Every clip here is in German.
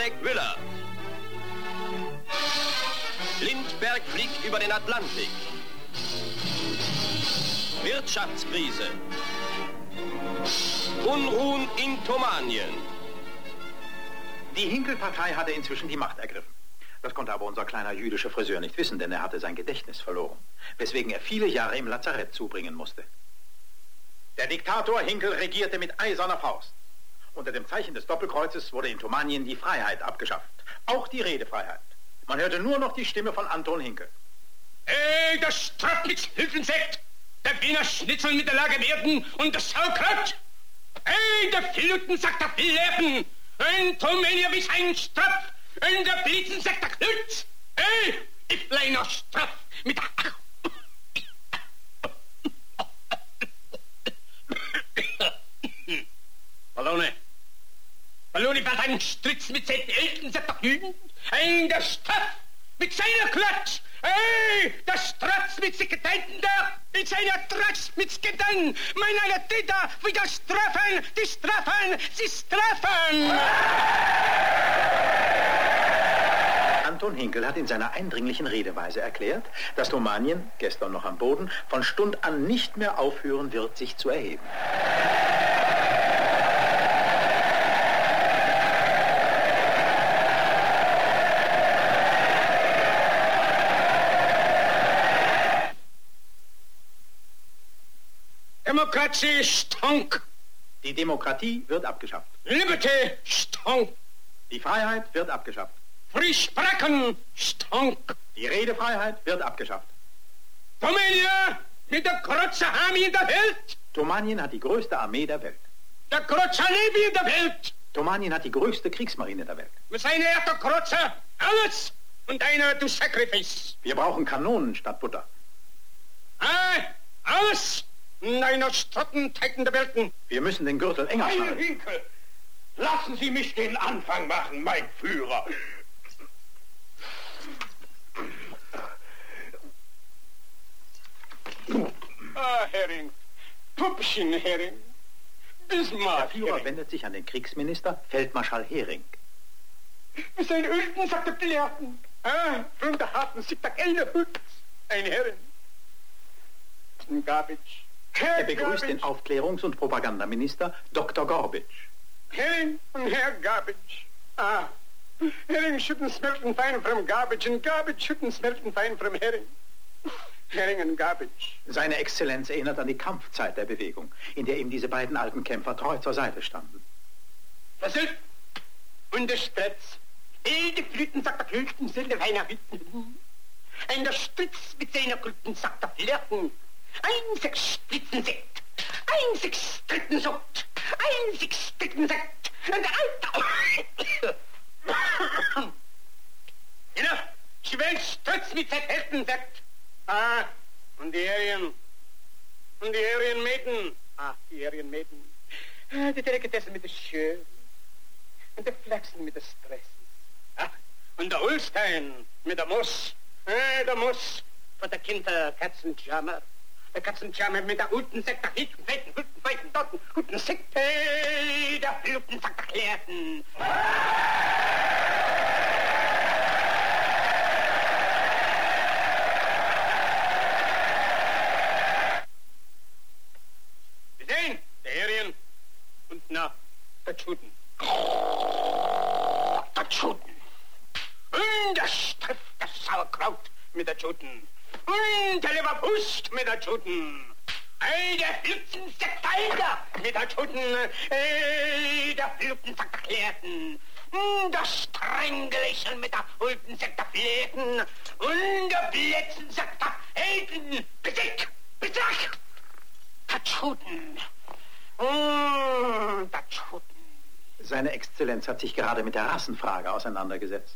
Patrick Müller. Lindbergh fliegt über den Atlantik. Wirtschaftskrise. Unruhen in Thomanien. Die Hinkel-Partei hatte inzwischen die Macht ergriffen. Das konnte aber unser kleiner jüdischer Friseur nicht wissen, denn er hatte sein Gedächtnis verloren, weswegen er viele Jahre im Lazarett zubringen musste. Der Diktator Hinkel regierte mit eiserner Faust. Unter dem Zeichen des Doppelkreuzes wurde in Thomanien die Freiheit abgeschafft. Auch die Redefreiheit. Man hörte nur noch die Stimme von Anton Hinkel. Ey, das Strafnitzhilfensekt! Der Wiener Schnitzel mit der Lagerwerden und das Saukraut! Ey, der Flutensack der Fleppen! Ein Tomenia wie ein Strapf! Und der Blitzensack der Klutz! Ey, ich blei noch straff mit der... Ballone war ein Stritz mit seinen Eltern, sagt doch Jüden. Ein der Straff mit seiner Klatsch. Ey, der Stratz mit Sekretäten da. Mit seiner Tratsch mit Sketten. Meine Täter wieder straffen, die straffen, sie straffen. Anton Hinkel hat in seiner eindringlichen Redeweise erklärt, dass Thomanien, gestern noch am Boden, von Stund an nicht mehr aufhören wird, sich zu erheben. Demokratie stonk. Die Demokratie wird abgeschafft. Liberty stonk. Die Freiheit wird abgeschafft. Friesprachen stonk. Die Redefreiheit wird abgeschafft. Tomania mit der großen Armee in der Welt. Thomanien hat die größte Armee der Welt. Der große Navy in der Welt. Thomanien hat die größte Kriegsmarine der Welt. Mit seiner Erde große alles und einer du Sacrifice. Wir brauchen Kanonen statt Butter. Alles und einer Strottenteiten der Welten. Wir müssen den Gürtel enger schnallen. Hinkel, lassen Sie mich den Anfang machen, mein Führer. Hering, Pupschen, Hering, Bismarck, Der Führer wendet sich an den Kriegsminister, Feldmarschall Hering. Mit seinen Ölten sagt der Gelehrten. Von der harten sich der Kellner Hütz. Ein Herren. Ein Garbage. Er begrüßt den Aufklärungs- und Propagandaminister Dr. Gorbitsch. Herring und Herr Garbage. Herring shouldn't smell fine from garbage and garbage shouldn't smell fine from herring. Herring and garbage. Seine Exzellenz erinnert an die Kampfzeit der Bewegung, in der ihm diese beiden alten Kämpfer treu zur Seite standen. Was ist? Und der Stretz. Die Flüten sagt der Flüten sind der Weiner Hütten. Ein der Stritz mit seiner Flüten sagt der Flirten. Ein sechs Splitzensekt. Ein sechs Strittensekt. Ein sechs Strittensekt. Und Alter. Ja, schwell Stritz mit seinem Helfensekt. Und die Arien. Und die Arienmäden. Die Arienmäden. Die Delikatessen mit der Schön. Und der Flachsen mit der Stress. Und der Holstein mit der Moss. Der Moss von der Kinder Katzenjammer. Der Katzenjammer mit der guten Sekt, der Hütten, Feiten, Dotten, guten Sekt, der Bluten, sagt der Klärten. Wir sehen, der Herien und na, der Tschuten. Der Tschuten. Und der Striff, das Sauerkraut mit der Tschuten. Und der Leberwurst mit der Tschuten. Der Flützensektalder mit der Tschuten. Der Flütensack der Klärten. Das Strängelichen mit der Hultensack der Fläten. Und der Blätzensack der Helden. Besieg! Betrag! Der Tschuten. Der Tschuten. Seine Exzellenz hat sich gerade mit der Rassenfrage auseinandergesetzt.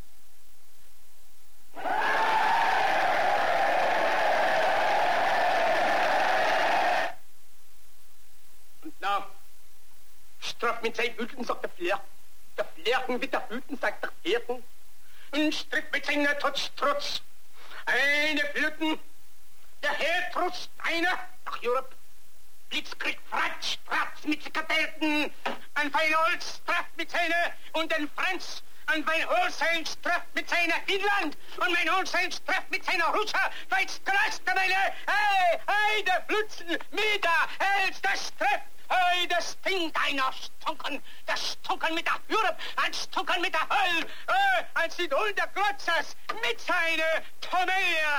Und na, straff mit seinen Hüten, sagt der Flirten. Der Flirten mit der Hüten, sagt der Flirten. Und stritt mit seiner Trotz. Eine Flirten, der Herr Trotz, einer nach Europe. Blitzkrieg, Fratsch, Fratz mit Sekretäten. Ein feiner Holzstraff mit seiner und den Franz Und mein Holsteins trifft mit seiner Finnland und mein Holsteins trifft mit seiner Russer, weil's größte meine, hey, der Blitzen, Meter, das trifft. Hey, das stinkt einer Stunken mit der Führer, ein Stunken mit der Höll, als die Huld der Glotzers mit seiner Tomelia.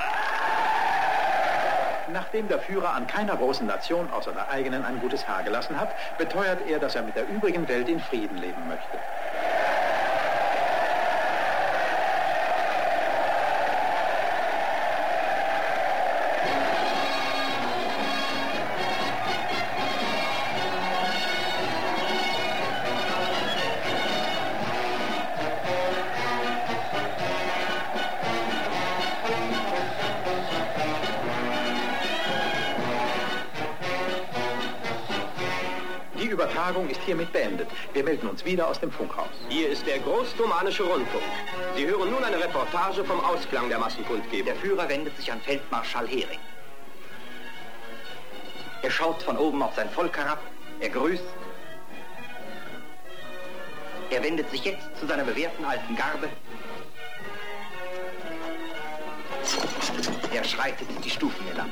Nachdem der Führer an keiner großen Nation außer der eigenen ein gutes Haar gelassen hat, beteuert er, dass er mit der übrigen Welt in Frieden leben möchte. Die Übertragung ist hiermit beendet. Wir melden uns wieder aus dem Funkhaus. Hier ist der Großthumanische Rundfunk. Sie hören nun eine Reportage vom Ausklang der Massenkundgebung. Der Führer wendet sich an Feldmarschall Hering. Er schaut von oben auf sein Volk herab, er grüßt. Er wendet sich jetzt zu seiner bewährten alten Garde. Er schreitet die Stufen hinab.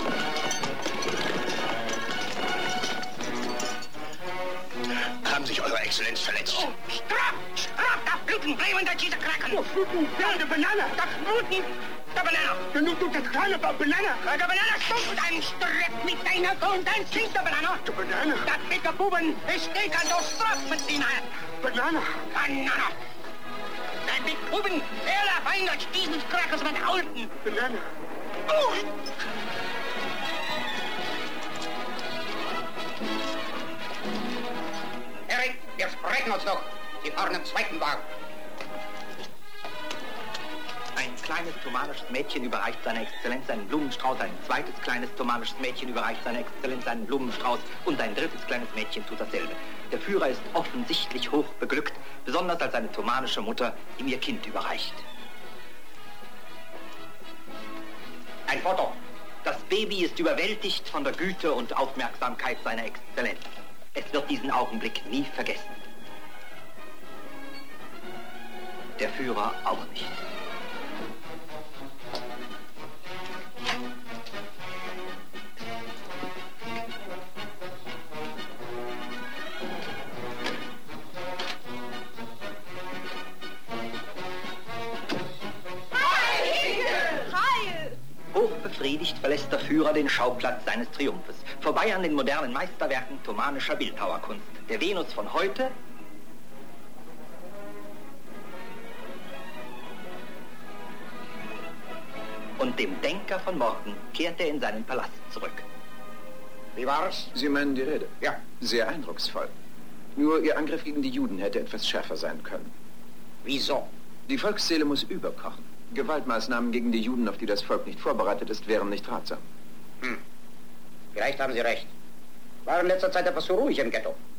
Haben sich Eure Exzellenz verletzt? Oh, Straf, das Bluten bleiben der diese Kraken. Das Bluten, ja, der Banane. Das Bluten, der Banane. Du, das kleine Banane. Der Banane stimmt mit einem Streck mit deiner Grund, ein Kind der Banane. Der Banane. Das mit der Buben, ich denke an das Straf mit ihnen. Banane. Banane. Das mit Buben, er verhindert diesen Krakers mit Halten. Banane. Oh. Wir sprechen uns noch. Sie fahren im zweiten Wagen. Ein kleines thomanisches Mädchen überreicht seiner Exzellenz einen Blumenstrauß, ein zweites kleines thomanisches Mädchen überreicht seiner Exzellenz einen Blumenstrauß und ein drittes kleines Mädchen tut dasselbe. Der Führer ist offensichtlich hoch beglückt, besonders als seine thomanische Mutter ihm ihr Kind überreicht. Ein Foto. Das Baby ist überwältigt von der Güte und Aufmerksamkeit seiner Exzellenz. Es wird diesen Augenblick nie vergessen. Der Führer auch nicht. Hochbefriedigt verlässt der Führer den Schauplatz seines Triumphes. Vorbei an den modernen Meisterwerken thomanischer Bildhauerkunst. Der Venus von heute und dem Denker von morgen kehrt er in seinen Palast zurück. Wie war's? Sie meinen die Rede? Ja. Sehr eindrucksvoll. Nur Ihr Angriff gegen die Juden hätte etwas schärfer sein können. Wieso? Die Volksseele muss überkochen. Gewaltmaßnahmen gegen die Juden, auf die das Volk nicht vorbereitet ist, wären nicht ratsam. Vielleicht haben Sie recht. War in letzter Zeit etwas zu ruhig im Ghetto.